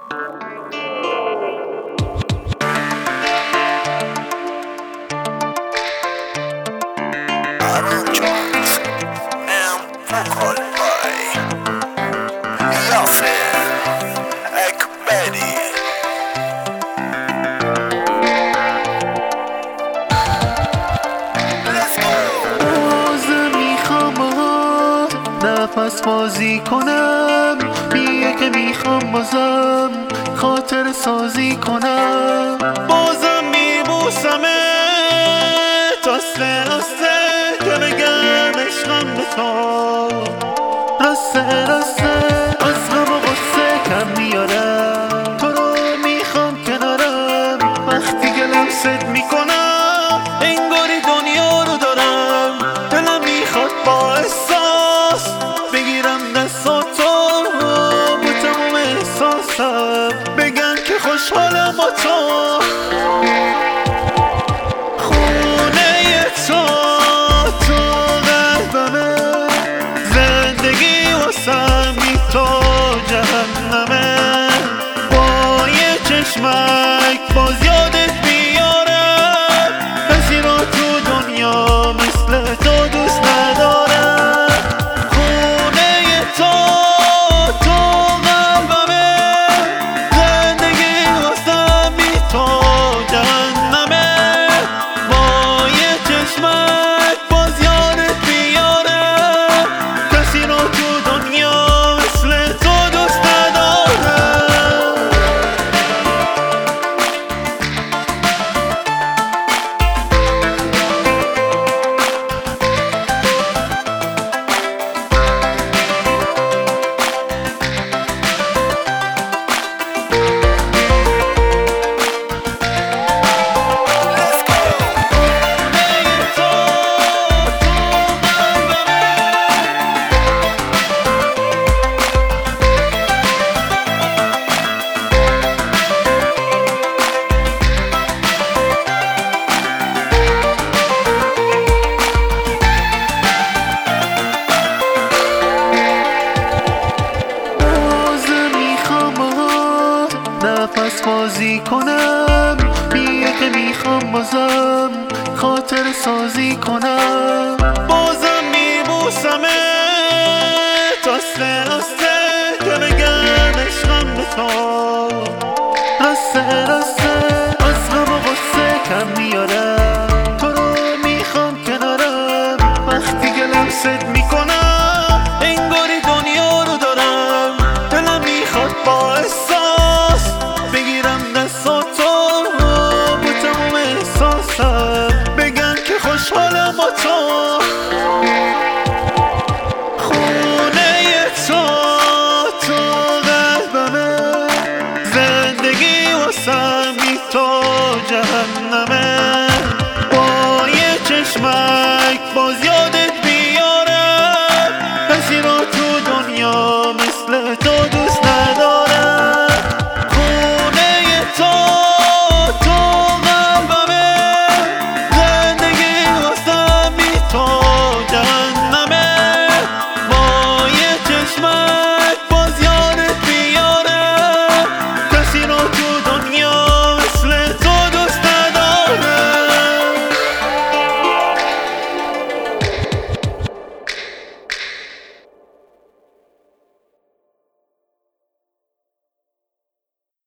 نفس بازی کنم، میگه که میخوام بازم خاطر سازی کنم. بازم میبوسمه راسته راسته که بگم عشقم به تو. راسته راسته از غم و غصه کم میارم، تو رو میخوام کنارم. وقتی که لمست میکنم انگاری دنیا رو دارم. دلم میخواد با احساس بگیرم دستاتو، با تمام احساسم بگن که خوشحالم با تو. خونه تو قلبمه، زندگی واسم بی تو جهنمه. با یه چشمک باز یادت بیارم، کسی رو تو دنیا مثل تو دوست ندارم. خونه تو قلبمه، زندگی واسم بی تو جهنمه. با یه چشمک باز یادت بیارم، کسی رو تو دنیا مثل تو دوست ندارم. نفس بازی کنم، میگه که میخوام بازم خاطر سازی کنم. بازم میبوسمه راسته راسته که بگم عشقم به تو. راسته راسته از غم و غصه کم میارم، تو رو میخوام کنارم. وقتی که لمست میکنم انگاری دنیا رو دارم. دلم میخواد با احساس بگیرم دستاتو، با تمام احساسم بگن که خوشحالم با تو. خونه تو قلبمه، زندگی واسم بی تو جهنمه. با یه چشمک باز یادت بیارم، کسی رو تو دنیا مثل تو